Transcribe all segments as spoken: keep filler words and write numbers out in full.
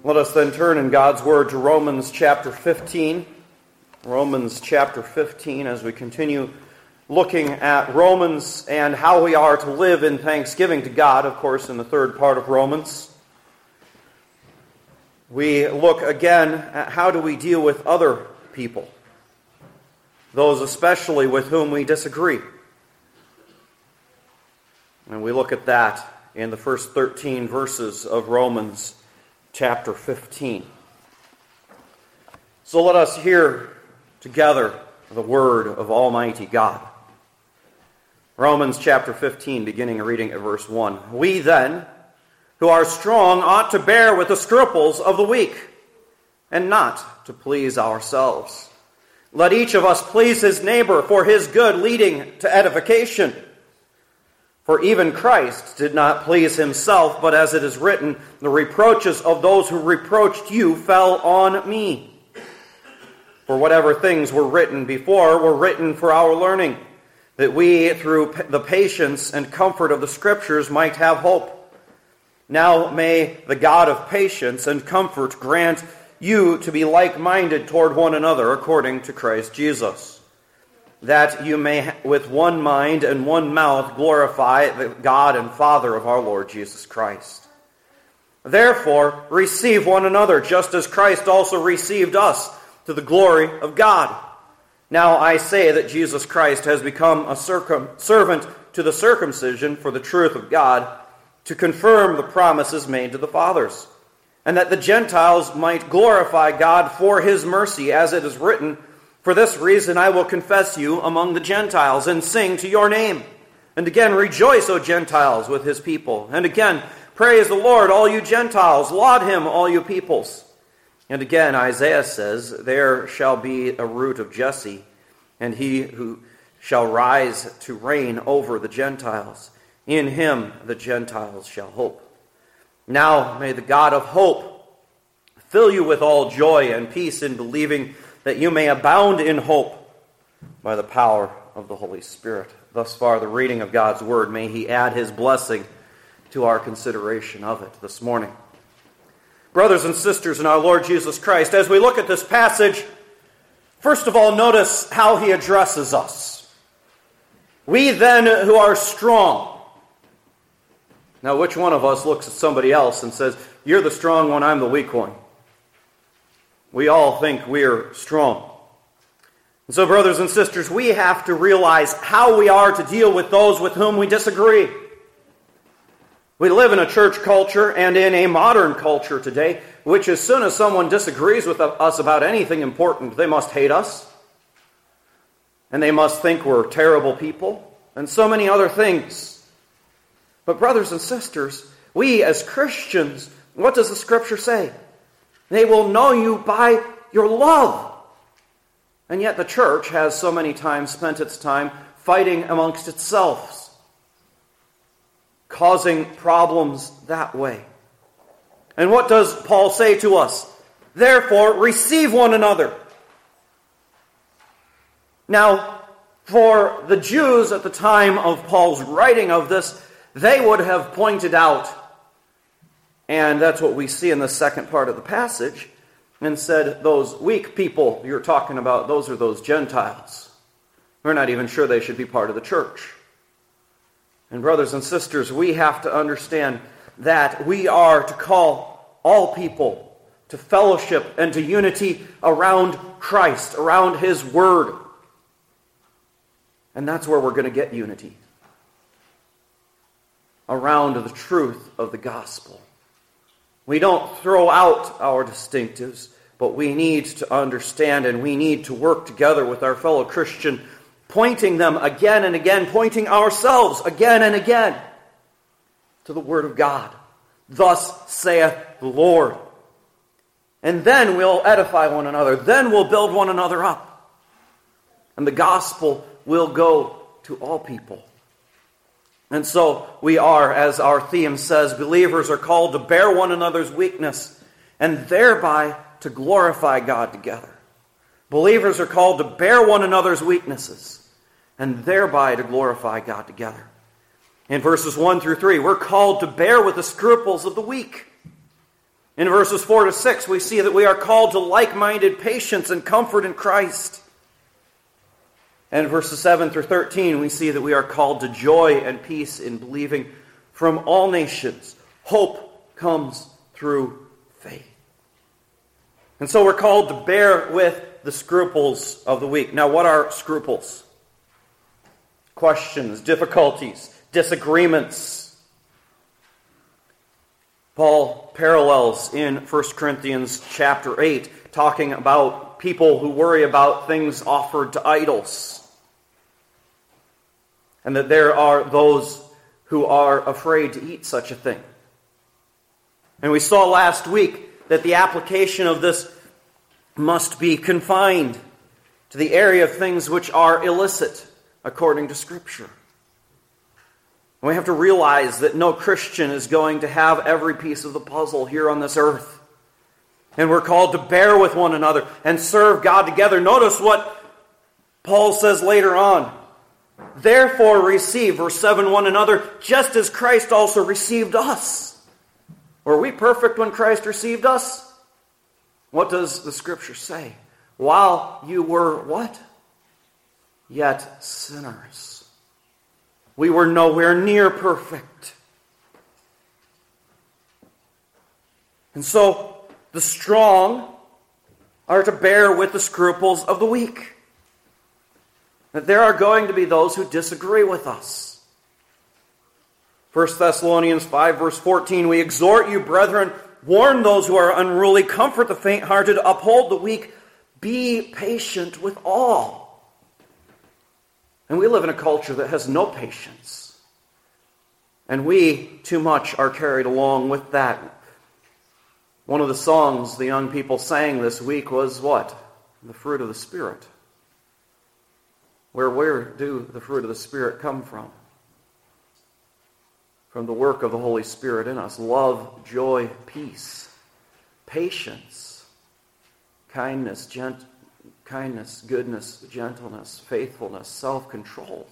Let us then turn in God's Word to Romans chapter fifteen. Romans chapter fifteen, as we continue looking at Romans and how we are to live in thanksgiving to God, of course, in the third part of Romans. We look again at how do we deal with other people, those especially with whom we disagree. And we look at that in the first thirteen verses of Romans chapter fifteen. So let us hear together the word of Almighty God. Romans chapter fifteen, beginning reading at verse one. We then, who are strong, ought to bear with the scruples of the weak, and not to please ourselves. Let each of us please his neighbor for his good, leading to edification. For even Christ did not please himself, but as it is written, the reproaches of those who reproached you fell on me. For whatever things were written before were written for our learning, that we, through the patience and comfort of the Scriptures, might have hope. Now may the God of patience and comfort grant you to be like-minded toward one another according to Christ Jesus, that you may with one mind and one mouth glorify the God and Father of our Lord Jesus Christ. Therefore, receive one another, just as Christ also received us, to the glory of God. Now I say that Jesus Christ has become a circum- servant to the circumcision for the truth of God, to confirm the promises made to the fathers, and that the Gentiles might glorify God for his mercy, as it is written, for this reason I will confess you among the Gentiles, and sing to your name. And again, rejoice, O Gentiles, with his people. And again, praise the Lord, all you Gentiles. Laud him, all you peoples. And again, Isaiah says, there shall be a root of Jesse, and he who shall rise to reign over the Gentiles. In him the Gentiles shall hope. Now may the God of hope fill you with all joy and peace in believing, that you may abound in hope by the power of the Holy Spirit. Thus far, the reading of God's Word. May he add his blessing to our consideration of it this morning. Brothers and sisters in our Lord Jesus Christ, as we look at this passage, first of all, notice how he addresses us. We then who are strong. Now, which one of us looks at somebody else and says, you're the strong one, I'm the weak one? We all think we're strong. And so, brothers and sisters, we have to realize how we are to deal with those with whom we disagree. We live in a church culture and in a modern culture today, which as soon as someone disagrees with us about anything important, they must hate us. And they must think we're terrible people, and so many other things. But brothers and sisters, we as Christians, what does the Scripture say? They will know you by your love. And yet the church has so many times spent its time fighting amongst itself, causing problems that way. And what does Paul say to us? Therefore, receive one another. Now, for the Jews at the time of Paul's writing of this, they would have pointed out, and that's what we see in the second part of the passage, and said, those weak people you're talking about, those are those Gentiles. We're not even sure they should be part of the church. And brothers and sisters, we have to understand that we are to call all people to fellowship and to unity around Christ, around his word. And that's where we're going to get unity. Around the truth of the gospel. We don't throw out our distinctives, but we need to understand and we need to work together with our fellow Christian, pointing them again and again, pointing ourselves again and again to the Word of God. Thus saith the Lord. And then we'll edify one another. Then we'll build one another up. And the gospel will go to all people. And so we are, as our theme says, believers are called to bear one another's weakness and thereby to glorify God together. Believers are called to bear one another's weaknesses and thereby to glorify God together. In verses one through three, we're called to bear with the scruples of the weak. In verses four to six, we see that we are called to like-minded patience and comfort in Christ. And in verses seven through thirteen, we see that we are called to joy and peace in believing from all nations. Hope comes through faith. And so we're called to bear with the scruples of the weak. Now, what are scruples? Questions, difficulties, disagreements. Paul parallels in First Corinthians chapter eight, talking about people who worry about things offered to idols. And that there are those who are afraid to eat such a thing. And we saw last week that the application of this must be confined to the area of things which are illicit, according to Scripture. And we have to realize that no Christian is going to have every piece of the puzzle here on this earth. And we're called to bear with one another and serve God together. Notice what Paul says later on. Therefore receive, verse seven, one another, just as Christ also received us. Were we perfect when Christ received us? What does the Scripture say? While you were what? Yet sinners. We were nowhere near perfect. And so the strong are to bear with the scruples of the weak. That there are going to be those who disagree with us. First Thessalonians five, verse fourteen, we exhort you, brethren, warn those who are unruly, comfort the faint-hearted, uphold the weak, be patient with all. And we live in a culture that has no patience. And we, too much, are carried along with that. One of the songs the young people sang this week was what? The fruit of the Spirit. Where, where do the fruit of the Spirit come from? From the work of the Holy Spirit in us. Love, joy, peace, patience, kindness, gentleness. Kindness, goodness, gentleness, faithfulness, self-control.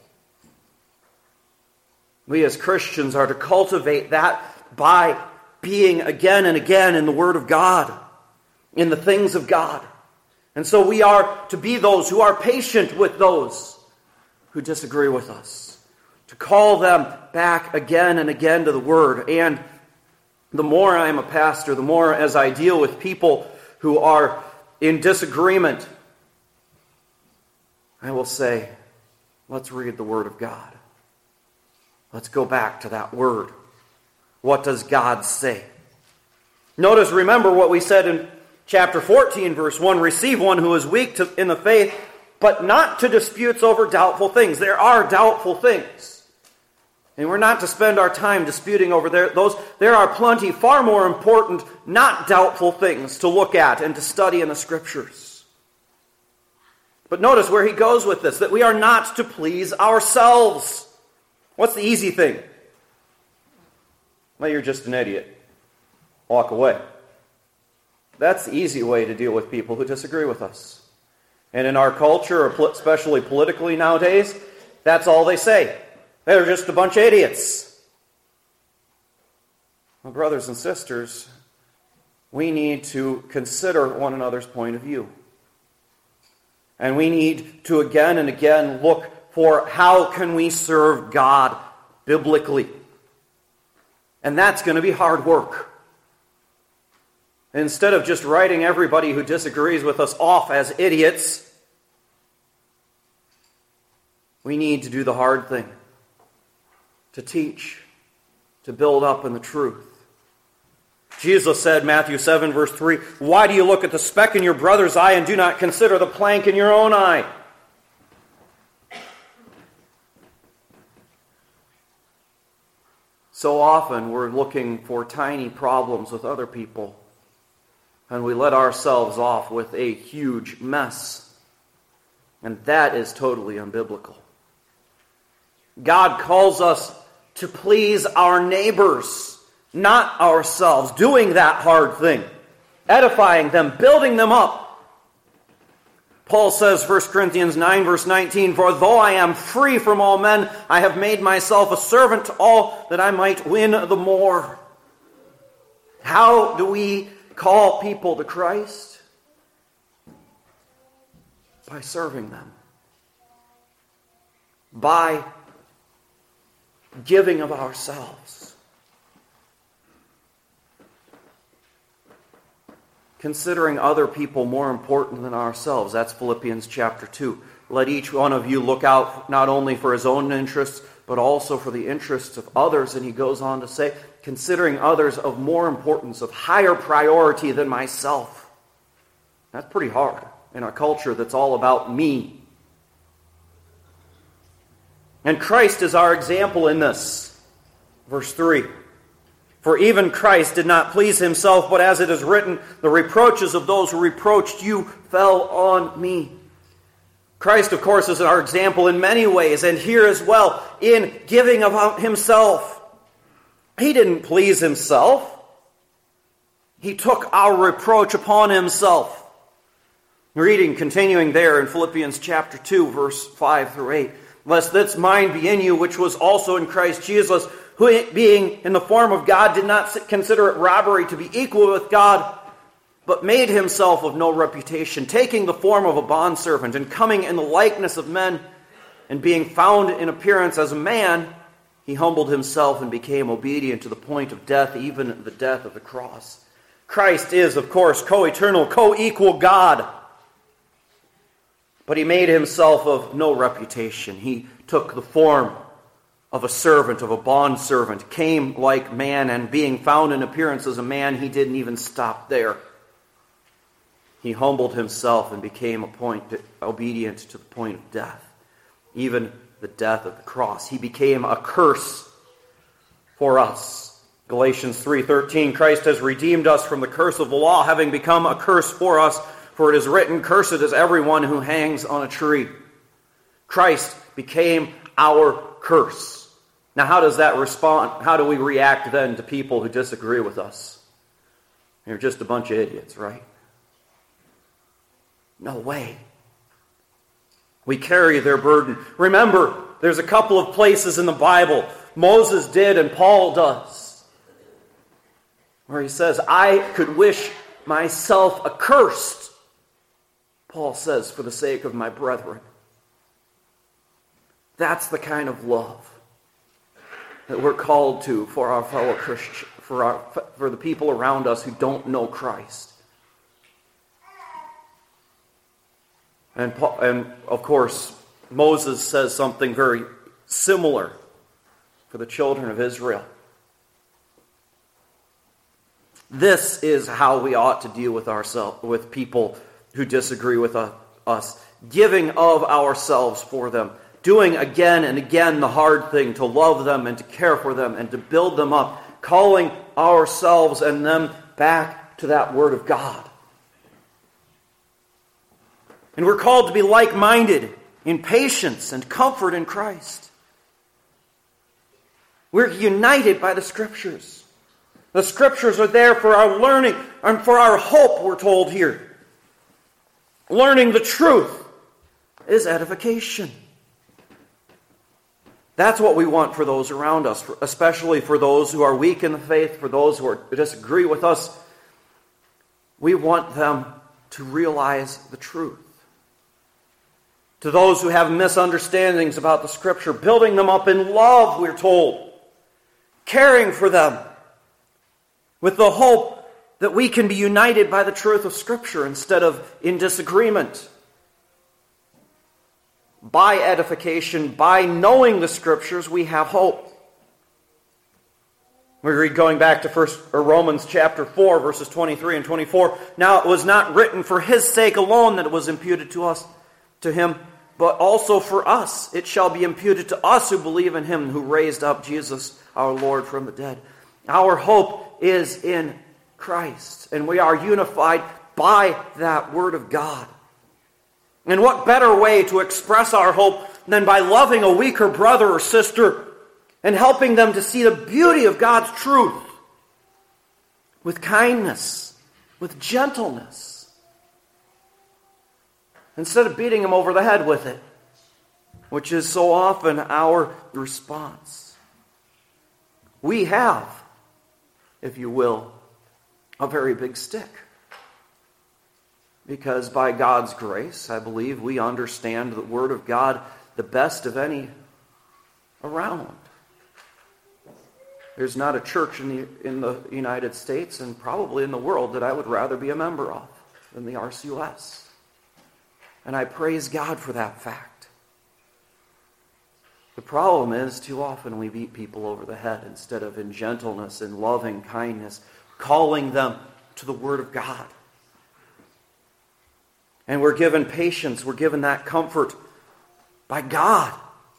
We as Christians are to cultivate that by being again and again in the Word of God, in the things of God. And so we are to be those who are patient with those who disagree with us, to call them back again and again to the Word. And the more I am a pastor, the more as I deal with people who are in disagreement, I will say, let's read the Word of God. Let's go back to that Word. What does God say? Notice, remember what we said in chapter fourteen, verse one. Receive one who is weak to, in the faith, but not to disputes over doubtful things. There are doubtful things. And we're not to spend our time disputing over there, those. There are plenty far more important, not doubtful things to look at and to study in the Scriptures. But notice where he goes with this, that we are not to please ourselves. What's the easy thing? Well, you're just an idiot. Walk away. That's the easy way to deal with people who disagree with us. And in our culture, especially politically nowadays, that's all they say. They're just a bunch of idiots. Well, brothers and sisters, we need to consider one another's point of view. And we need to again and again look for how can we serve God biblically. And that's going to be hard work. Instead of just writing everybody who disagrees with us off as idiots, we need to do the hard thing. To teach, to build up in the truth. Jesus said, Matthew seven, verse three, why do you look at the speck in your brother's eye and do not consider the plank in your own eye? So often we're looking for tiny problems with other people, and we let ourselves off with a huge mess. And that is totally unbiblical. God calls us to please our neighbors, not ourselves, doing that hard thing, edifying them, building them up. Paul says, First Corinthians nine, verse nineteen, for though I am free from all men, I have made myself a servant to all that I might win the more. How do we call people to Christ? By serving them. By giving of ourselves. Considering other people more important than ourselves. That's Philippians chapter two. Let each one of you look out not only for his own interests, but also for the interests of others. And he goes on to say, considering others of more importance, of higher priority than myself. That's pretty hard in a culture that's all about me. And Christ is our example in this. Verse three. For even Christ did not please himself, but as it is written, the reproaches of those who reproached you fell on me. Christ, of course, is our example in many ways, and here as well, in giving of himself. He didn't please himself. He took our reproach upon himself. Reading, continuing there in Philippians chapter two, verse five through eight. Lest this mind be in you, which was also in Christ Jesus, who being in the form of God did not consider it robbery to be equal with God, but made himself of no reputation, taking the form of a bondservant, and coming in the likeness of men, and being found in appearance as a man, he humbled himself and became obedient to the point of death, even the death of the cross. Christ is, of course, co-eternal, co-equal God. But he made himself of no reputation. He took the form of a servant, of a bondservant, came like man, and being found in appearance as a man, he didn't even stop there. He humbled himself and became appointed, obedient to the point of death, even the death of the cross. He became a curse for us. Galatians three thirteen, Christ has redeemed us from the curse of the law, having become a curse for us, for it is written, cursed is everyone who hangs on a tree. Christ became our curse. Now, how does that respond? How do we react then to people who disagree with us? They're just a bunch of idiots, right? No way. We carry their burden. Remember, there's a couple of places in the Bible Moses did and Paul does, where he says, I could wish myself accursed, Paul says, for the sake of my brethren. That's the kind of love that we're called to for our fellow Christians, for our, for the people around us who don't know Christ. And, and of course, Moses says something very similar for the children of Israel. This is how we ought to deal with ourselves, with people who disagree with us. Giving of ourselves for them. Doing again and again the hard thing, to love them and to care for them and to build them up. Calling ourselves and them back to that Word of God. And we're called to be like-minded in patience and comfort in Christ. We're united by the Scriptures. The Scriptures are there for our learning and for our hope, we're told here. Learning the truth is edification. That's what we want for those around us, especially for those who are weak in the faith, for those who, are, who disagree with us. We want them to realize the truth. To those who have misunderstandings about the Scripture, building them up in love, we're told. Caring for them with the hope that we can be united by the truth of Scripture instead of in disagreement. By edification, by knowing the Scriptures, we have hope. We read going back to first or Romans chapter four, verses twenty-three and twenty-four. Now it was not written for his sake alone that it was imputed to us, to him, but also for us. It shall be imputed to us who believe in him who raised up Jesus our Lord from the dead. Our hope is in Christ, and we are unified by that Word of God. And what better way to express our hope than by loving a weaker brother or sister and helping them to see the beauty of God's truth with kindness, with gentleness, instead of beating them over the head with it, which is so often our response. We have, if you will, a very big stick. Because by God's grace, I believe we understand the Word of God the best of any around. There's not a church in the, in the United States and probably in the world that I would rather be a member of than the R C U S. And I praise God for that fact. The problem is, too often we beat people over the head instead of in gentleness and loving kindness, calling them to the Word of God. And we're given patience, we're given that comfort by God.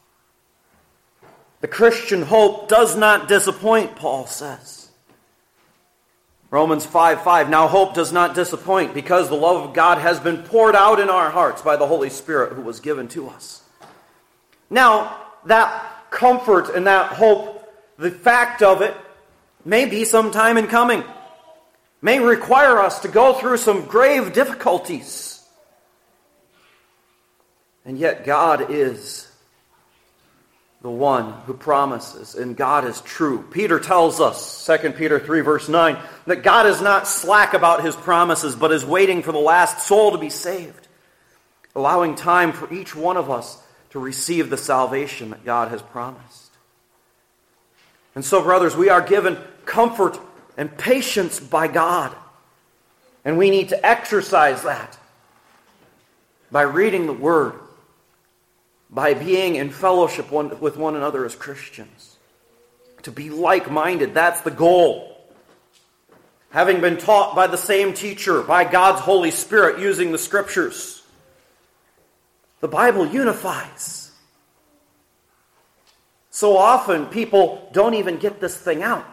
The Christian hope does not disappoint, Paul says. Romans five five, now hope does not disappoint because the love of God has been poured out in our hearts by the Holy Spirit who was given to us. Now, that comfort and that hope, the fact of it, may be some time in coming. May require us to go through some grave difficulties. And yet God is the one who promises, and God is true. Peter tells us, Second Peter three verse nine, that God is not slack about His promises, but is waiting for the last soul to be saved, allowing time for each one of us to receive the salvation that God has promised. And so, brothers, we are given comfort and patience by God, and we need to exercise that by reading the Word, by being in fellowship one, with one another as Christians. To be like-minded, that's the goal. Having been taught by the same teacher, by God's Holy Spirit, using the Scriptures. The Bible unifies. So often, people don't even get this thing out.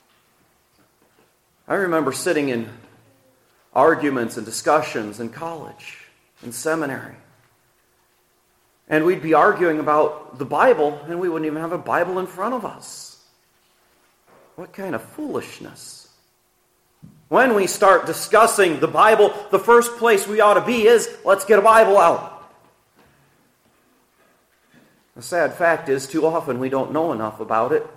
I remember sitting in arguments and discussions in college, in seminary. And we'd be arguing about the Bible, and we wouldn't even have a Bible in front of us. What kind of foolishness. When we start discussing the Bible, the first place we ought to be is, let's get a Bible out. The sad fact is, too often we don't know enough about it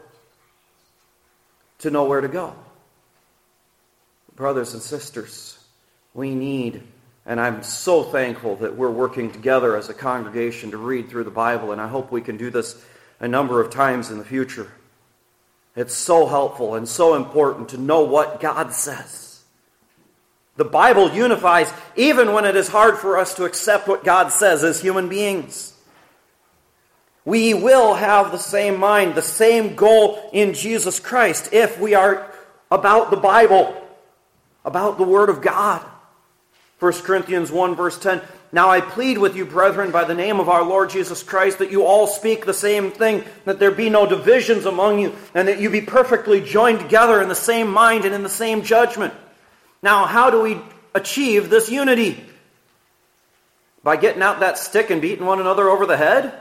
to know where to go. Brothers and sisters, we need, and I'm so thankful that we're working together as a congregation to read through the Bible, and I hope we can do this a number of times in the future. It's so helpful and so important to know what God says. The Bible unifies even when it is hard for us to accept what God says as human beings. We will have the same mind, the same goal in Jesus Christ if we are about the Bible, about the Word of God. First Corinthians one verse ten, now I plead with you, brethren, by the name of our Lord Jesus Christ, that you all speak the same thing, that there be no divisions among you, and that you be perfectly joined together in the same mind and in the same judgment. Now, how do we achieve this unity? By getting out that stick and beating one another over the head?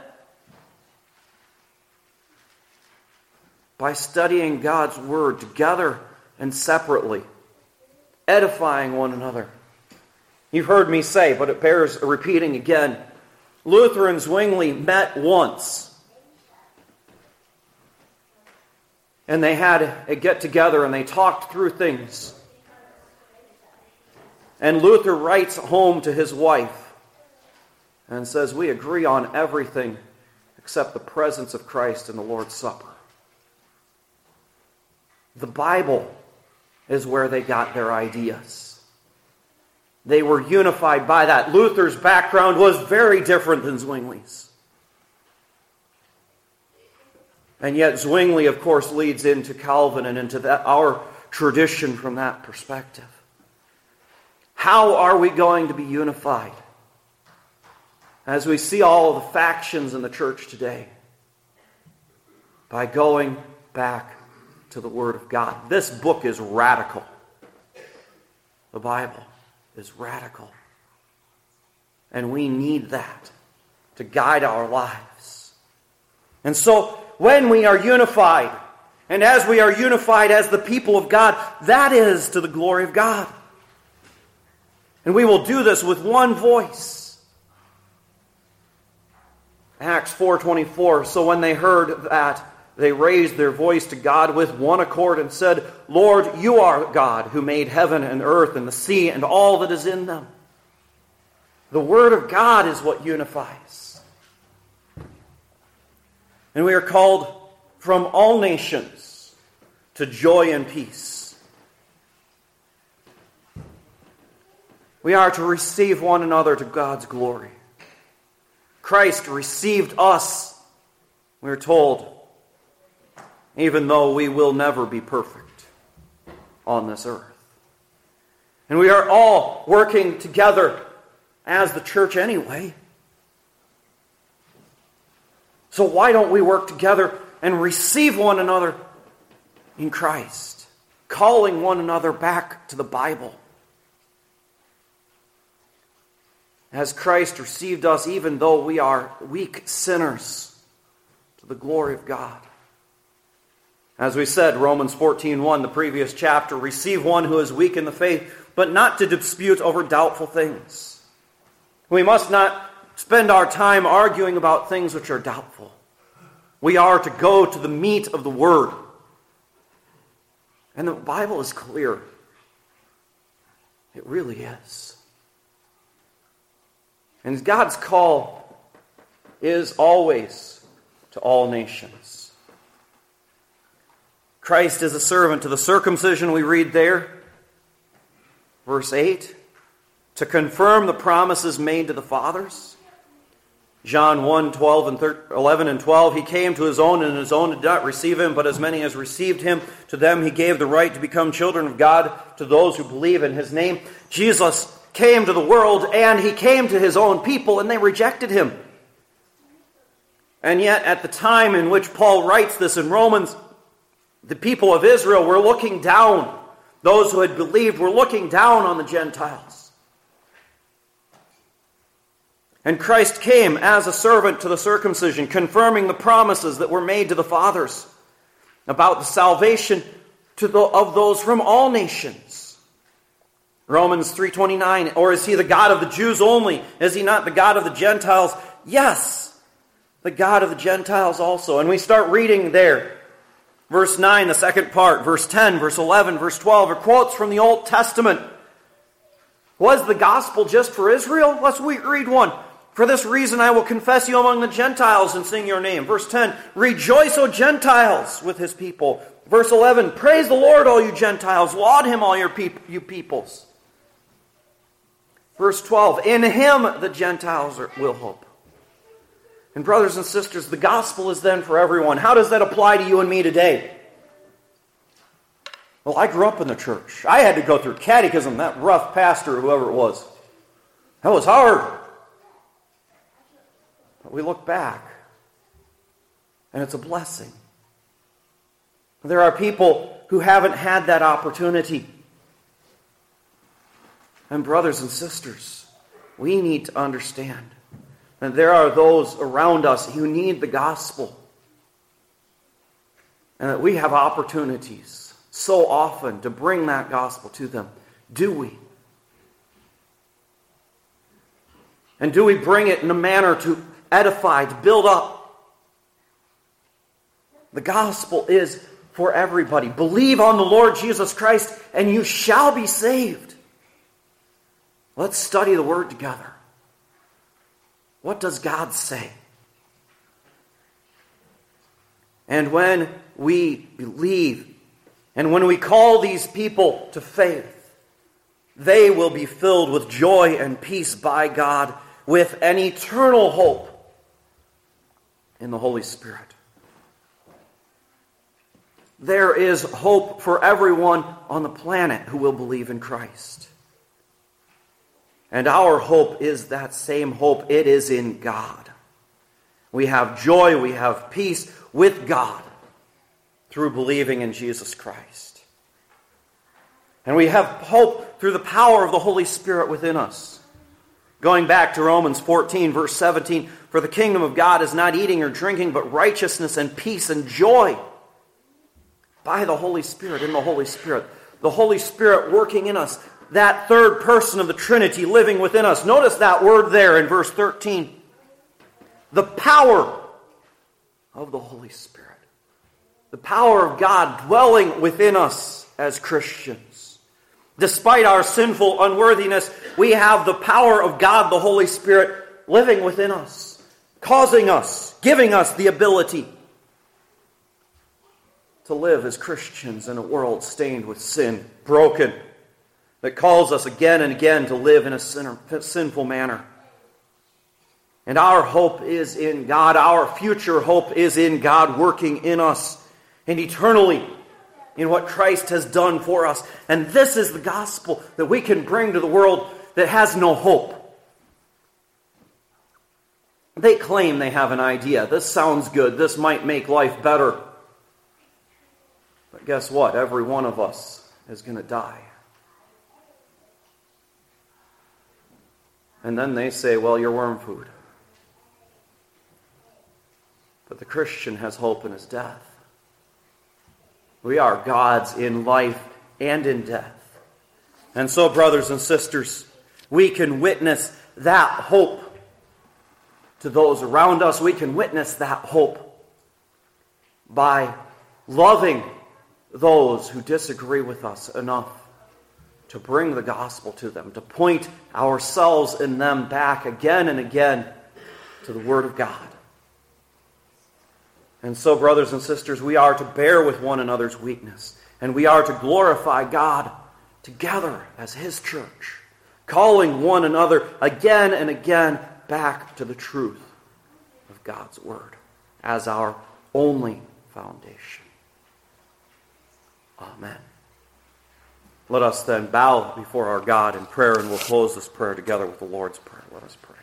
By studying God's Word together and separately, edifying one another. You've heard me say, but it bears repeating again. Luther and Zwingli met once. And they had a get-together and they talked through things. And Luther writes home to his wife and says, we agree on everything except the presence of Christ in the Lord's Supper. The Bible is where they got their ideas. They were unified by that. Luther's background was very different than Zwingli's. And yet Zwingli, of course, leads into Calvin and into that, our tradition from that perspective. How are we going to be unified? As we see all of the factions in the church today. By going back to the Word of God. This book is radical. The Bible is radical. And we need that to guide our lives. And so, when we are unified, and as we are unified as the people of God, that is to the glory of God. And we will do this with one voice. Acts four twenty-four, so when they heard that, they raised their voice to God with one accord and said, Lord, you are God who made heaven and earth and the sea and all that is in them. The Word of God is what unifies. And we are called from all nations to joy and peace. We are to receive one another to God's glory. Christ received us, we are told, even though we will never be perfect on this earth. And we are all working together as the church anyway. So why don't we work together and receive one another in Christ, calling one another back to the Bible? As Christ received us, even though we are weak sinners, to the glory of God. As we said, Romans fourteen one, the previous chapter, receive one who is weak in the faith, but not to dispute over doubtful things. We must not spend our time arguing about things which are doubtful. We are to go to the meat of the Word. And the Bible is clear. It really is. And God's call is always to all nations. Christ is a servant to the circumcision, we read there, verse eight, to confirm the promises made to the fathers. John one, twelve and eleven and twelve, he came to his own, and his own did not receive him, but as many as received him, to them he gave the right to become children of God, to those who believe in his name. Jesus came to the world, and he came to his own people, and they rejected him. And yet, at the time in which Paul writes this in Romans, the people of Israel were looking down. Those who had believed were looking down on the Gentiles. And Christ came as a servant to the circumcision, confirming the promises that were made to the fathers about the salvation to the, of those from all nations. Romans three twenty-nine, or is he the God of the Jews only? Is he not the God of the Gentiles? Yes, the God of the Gentiles also. And we start reading there. Verse nine, the second part, verse ten, verse eleven, verse twelve, are quotes from the Old Testament. Was the gospel just for Israel? Let's read one. For this reason I will confess you among the Gentiles and sing your name. Verse ten, rejoice, O Gentiles, with his people. Verse eleven, praise the Lord, all you Gentiles. Laud him, all your peop- you peoples. Verse twelve, in him the Gentiles are, will hope. And brothers and sisters, the gospel is then for everyone. How does that apply to you and me today? Well, I grew up in the church. I had to go through catechism, that rough pastor or whoever it was. That was hard. But we look back, and it's a blessing. There are people who haven't had that opportunity. And brothers and sisters, we need to understand that there are those around us who need the gospel. And that we have opportunities so often to bring that gospel to them. Do we? And do we bring it in a manner to edify, to build up? The gospel is for everybody. Believe on the Lord Jesus Christ and you shall be saved. Let's study the Word together. What does God say? And when we believe, and when we call these people to faith, they will be filled with joy and peace by God, with an eternal hope in the Holy Spirit. There is hope for everyone on the planet who will believe in Christ. And our hope is that same hope. It is in God. We have joy, we have peace with God through believing in Jesus Christ. And we have hope through the power of the Holy Spirit within us. Going back to Romans fourteen, verse seventeen, for the kingdom of God is not eating or drinking, but righteousness and peace and joy by the Holy Spirit, in the Holy Spirit. The Holy Spirit working in us. That third person of the Trinity living within us. Notice that word there in verse thirteen. The power of the Holy Spirit. The power of God dwelling within us as Christians. Despite our sinful unworthiness, we have the power of God, the Holy Spirit, living within us, causing us, giving us the ability to live as Christians in a world stained with sin, broken, that calls us again and again to live in a sinner, sinful manner. And our hope is in God. Our future hope is in God working in us and eternally in what Christ has done for us. And this is the gospel that we can bring to the world that has no hope. They claim they have an idea. This sounds good. This might make life better. But guess what? Every one of us is going to die. And then they say, well, you're worm food. But the Christian has hope in his death. We are God's in life and in death. And so, brothers and sisters, we can witness that hope to those around us. We can witness that hope by loving those who disagree with us enough to bring the gospel to them, to point ourselves and them back again and again to the Word of God. And so, brothers and sisters, we are to bear with one another's weakness, and we are to glorify God together as His church, calling one another again and again back to the truth of God's Word as our only foundation. Amen. Let us then bow before our God in prayer, and we'll close this prayer together with the Lord's Prayer. Let us pray.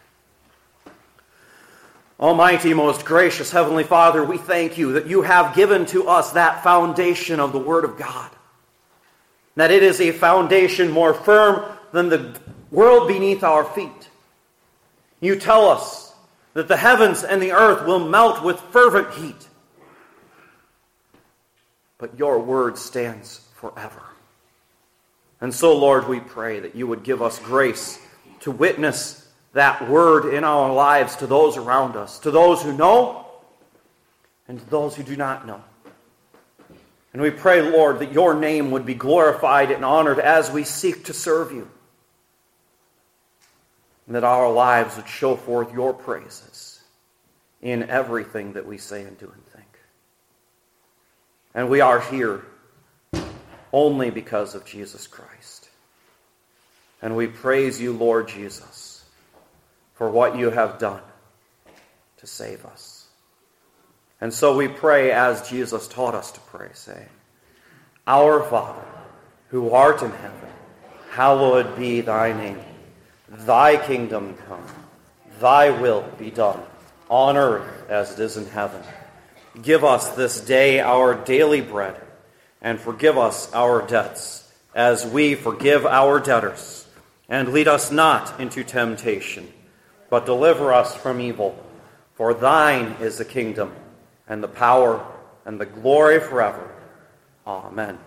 Almighty, most gracious Heavenly Father, we thank you that you have given to us that foundation of the Word of God. That it is a foundation more firm than the world beneath our feet. You tell us that the heavens and the earth will melt with fervent heat. But your Word stands forever. And so, Lord, we pray that you would give us grace to witness that Word in our lives to those around us, to those who know and to those who do not know. And we pray, Lord, that your name would be glorified and honored as we seek to serve you. And that our lives would show forth your praises in everything that we say and do and think. And we are here only because of Jesus Christ. And we praise you, Lord Jesus, for what you have done to save us. And so we pray as Jesus taught us to pray, saying, Our Father, who art in heaven, hallowed be thy name. Thy kingdom come, thy will be done, on earth as it is in heaven. Give us this day our daily bread, and forgive us our debts, as we forgive our debtors. And lead us not into temptation, but deliver us from evil. For thine is the kingdom, and the power, and the glory forever. Amen.